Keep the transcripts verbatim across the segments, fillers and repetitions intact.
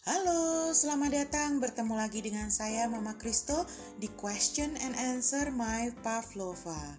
Halo, selamat datang bertemu lagi dengan saya Mama Kristo di Question and Answer My Pavlova.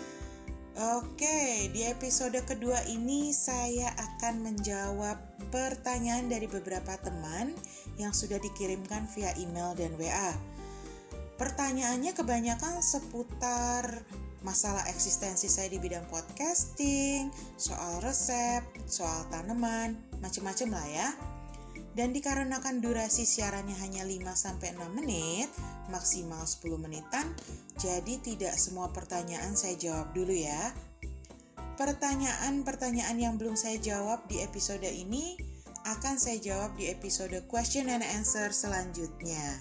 Oke, di episode kedua ini saya akan menjawab pertanyaan dari beberapa teman yang sudah dikirimkan via email dan W A. Pertanyaannya kebanyakan seputar masalah eksistensi saya di bidang podcasting, soal resep, soal tanaman, macam-macam lah ya. Dan dikarenakan durasi siarannya hanya lima sampai enam menit, maksimal sepuluh menitan, jadi tidak semua pertanyaan saya jawab dulu ya. Pertanyaan-pertanyaan yang belum saya jawab di episode ini akan saya jawab di episode Question and Answer selanjutnya.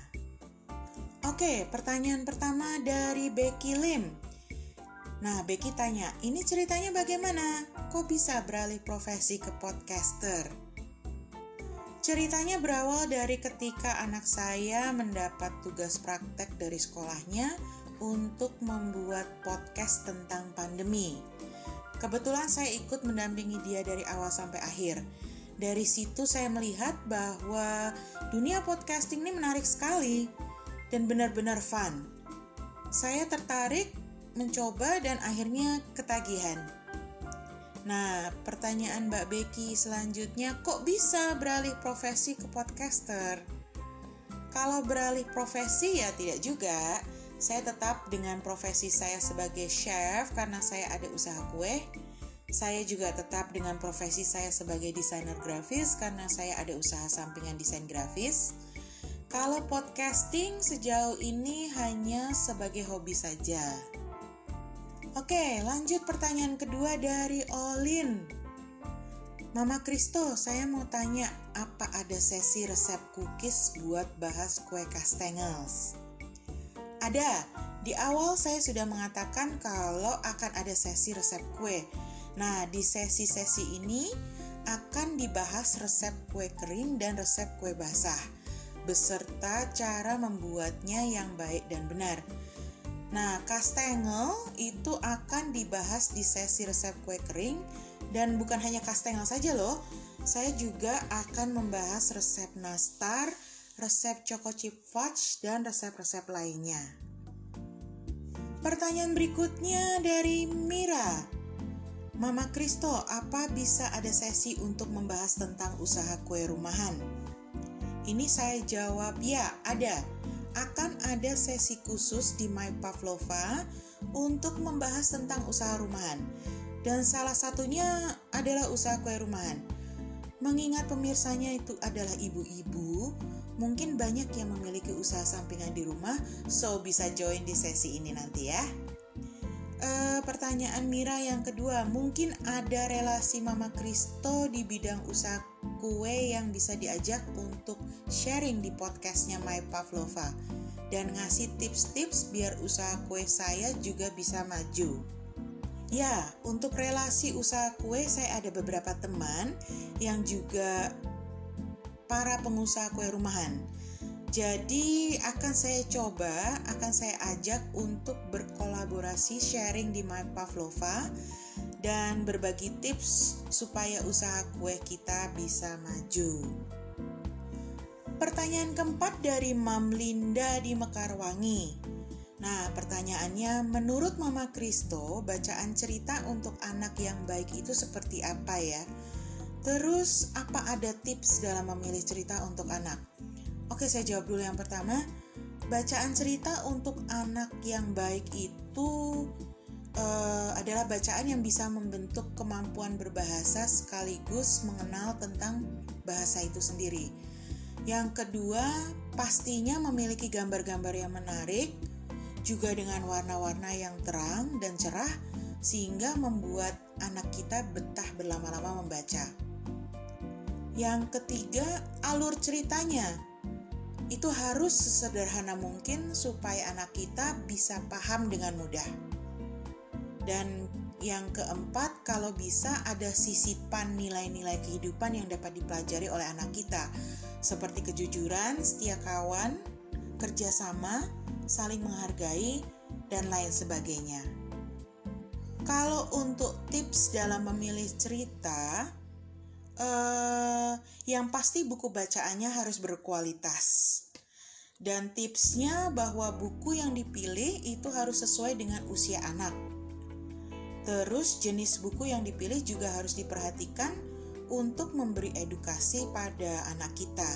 Oke, pertanyaan pertama dari Becky Lim. Nah, Becky tanya, ini ceritanya bagaimana? Kok bisa beralih profesi ke podcaster? Ceritanya berawal dari ketika anak saya mendapat tugas praktek dari sekolahnya untuk membuat podcast tentang pandemi. Kebetulan saya ikut mendampingi dia dari awal sampai akhir. Dari situ saya melihat bahwa dunia podcasting ini menarik sekali dan benar-benar fun. Saya tertarik, mencoba dan akhirnya ketagihan. Nah, pertanyaan Mbak Becky selanjutnya, kok bisa beralih profesi ke podcaster? Kalau beralih profesi ya tidak juga. Saya tetap dengan profesi saya sebagai chef karena saya ada usaha kue. Saya juga tetap dengan profesi saya sebagai desainer grafis karena saya ada usaha sampingan desain grafis. Kalau podcasting sejauh ini hanya sebagai hobi saja. Oke, lanjut pertanyaan kedua dari Olin. Mama Kristo, saya mau tanya, apa ada sesi resep cookies buat bahas kue kastengels? Ada. Di awal saya sudah mengatakan kalau akan ada sesi resep kue. Nah, di sesi-sesi ini akan dibahas resep kue kering dan resep kue basah, beserta cara membuatnya yang baik dan benar. Nah, kastengel itu akan dibahas di sesi resep kue kering dan bukan hanya kastengel saja loh. Saya juga akan membahas resep nastar, resep choco chip fudge, dan resep-resep lainnya. Pertanyaan berikutnya dari Mira. Mama Kristo, apa bisa ada sesi untuk membahas tentang usaha kue rumahan? Ini saya jawab, ya ada. Akan ada sesi khusus di My Pavlova untuk membahas tentang usaha rumahan. Dan salah satunya adalah usaha kue rumahan. Mengingat pemirsanya itu adalah ibu-ibu, mungkin banyak yang memiliki usaha sampingan di rumah, so bisa join di sesi ini nanti ya. E, pertanyaan Mira yang kedua, mungkin ada relasi Mama Kristo di bidang usaha kue yang bisa diajak untuk sharing di podcastnya My Pavlova dan ngasih tips-tips biar usaha kue saya juga bisa maju. Ya, untuk relasi usaha kue saya ada beberapa teman yang juga para pengusaha kue rumahan. Jadi akan saya coba, akan saya ajak untuk berkolaborasi sharing di My Pavlova dan berbagi tips supaya usaha kue kita bisa maju. Pertanyaan keempat dari Mam Linda di Mekarwangi. Nah, pertanyaannya, menurut Mama Kristo, bacaan cerita untuk anak yang baik itu seperti apa ya? Terus, apa ada tips dalam memilih cerita untuk anak? Oke, saya jawab dulu yang pertama. Bacaan cerita untuk anak yang baik itu uh, adalah bacaan yang bisa membentuk kemampuan berbahasa sekaligus mengenal tentang bahasa itu sendiri. Yang kedua, pastinya memiliki gambar-gambar yang menarik, juga dengan warna-warna yang terang dan cerah, sehingga membuat anak kita betah berlama-lama membaca. Yang ketiga, alur ceritanya. Itu harus sesederhana mungkin supaya anak kita bisa paham dengan mudah. Dan yang keempat, kalau bisa ada sisipan nilai-nilai kehidupan yang dapat dipelajari oleh anak kita, seperti kejujuran, setia kawan, kerjasama, saling menghargai, dan lain sebagainya. Kalau untuk tips dalam memilih cerita, Uh, yang pasti buku bacaannya harus berkualitas. Dan tipsnya bahwa buku yang dipilih itu harus sesuai dengan usia anak. Terus jenis buku yang dipilih juga harus diperhatikan untuk memberi edukasi pada anak kita.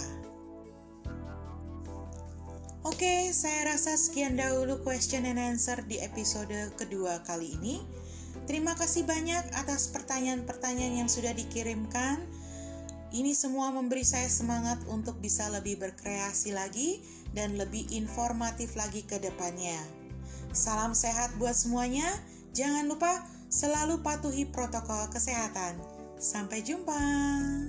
Oke, saya rasa sekian dahulu question and answer di episode kedua kali ini. Terima kasih banyak atas pertanyaan-pertanyaan yang sudah dikirimkan. Ini semua memberi saya semangat untuk bisa lebih berkreasi lagi dan lebih informatif lagi ke depannya. Salam sehat buat semuanya. Jangan lupa selalu patuhi protokol kesehatan. Sampai jumpa.